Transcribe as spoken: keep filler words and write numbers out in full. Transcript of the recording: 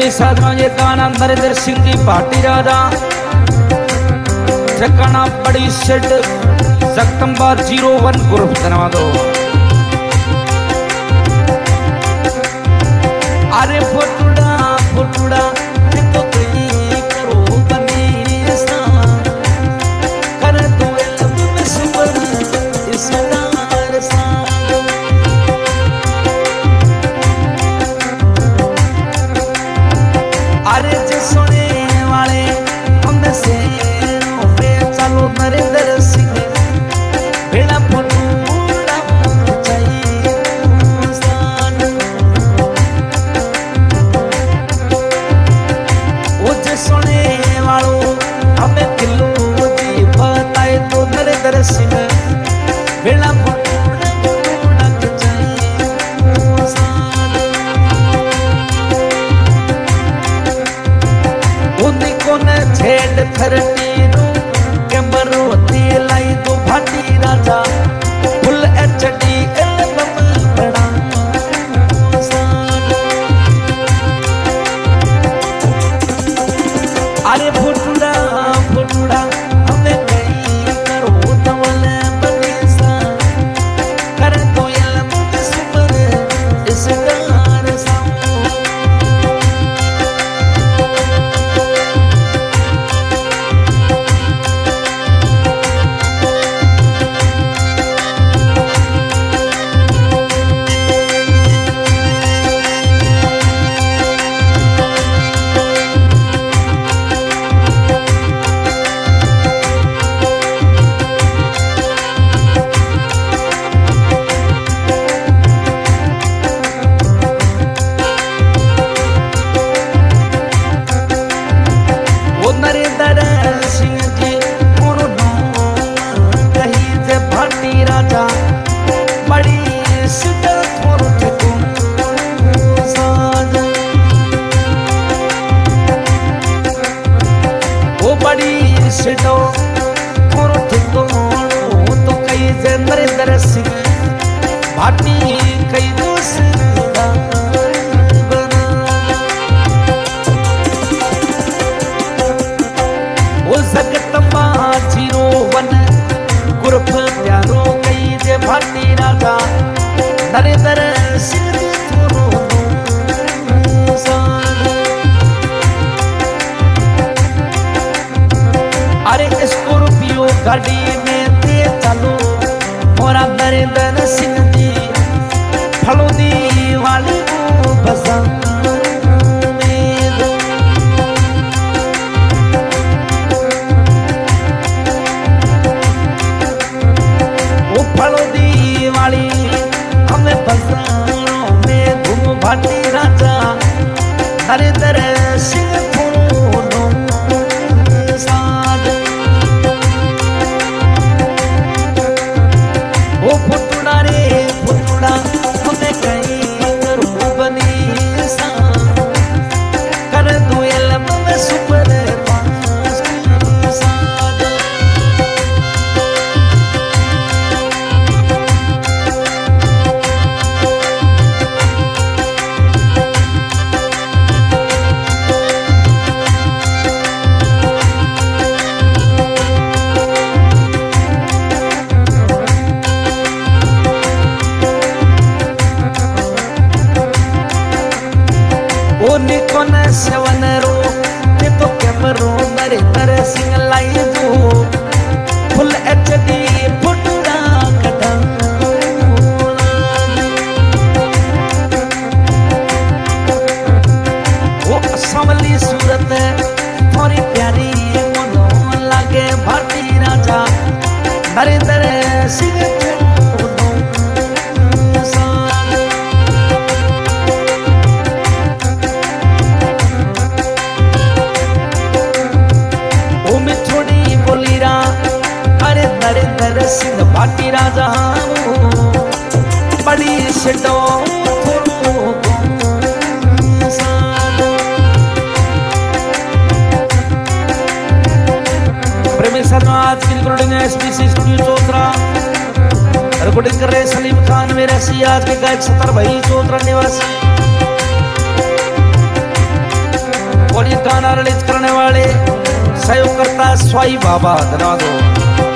प्रेमी साधना ये गाना नरेंद्र सिंह जी भाटी राजा ठिकाना बड़ी शेड जगदम्बा जीरो वन ग्रुप धन्यवाद दो। अरे फुटुड़ा फुटुड़ा तो कहीं करो बनेसा कर दो लब में सुपर इस नार सा। अरे जे सुने वाले हमने से चलो नरेंद्र सिंह बेड़ा फुटुड़ा चाहिए सान। वो जे सुने वालों हमें किलो दी बताए तो नरेंद्र सिंह बेड़ा फुटुड़ा चाहिए सान। उन्हीं को न छेड़ थरती लाई दो Bhati Raja full H D album बड़ा अरे फुटुड़ा फुटुड़ा हमें कहीं करो तवल बनेसा कर दो एल्बम सुपर इस गार सा। नरेंद्र सिंह भाटी कई दोस्त वो जगदम्बा जीरो वन ग्रुप प्यारो कई जे भाटी राजा नरेंद्र सिंह अरे स्कॉर्पियो गाड़ी में ते चलो मोरा नरेंद्र सिंह जी फलोदी वाली को पसंद में दो। वो फलोदी वाली हमें पसंद में घूम भाटी राजा नरेंद्र सिंह सेवन रो ते तो कैमरो नरेंद्र सिंह लाई दो फुल एच डी फुटुड़ा कटा। वो असमली सूरत थोड़ी प्यारी मनो लागे भाटी राजा नरेंद्र सिंह नरेंद्र सिंह भाटी राजा बड़ी शेडो प्रेमी साधना आज की रिकॉर्डिंग है एसपीसी स्टूडियो चौथरा रिकॉर्डिंग कर रहे सलीम खान मेरे सी आज के गायक सतर भाई चौथरा निवासी। और ये गाना रिलीज करने वाले सहयोग करता है स्वाई बाबा, धन्यवाद।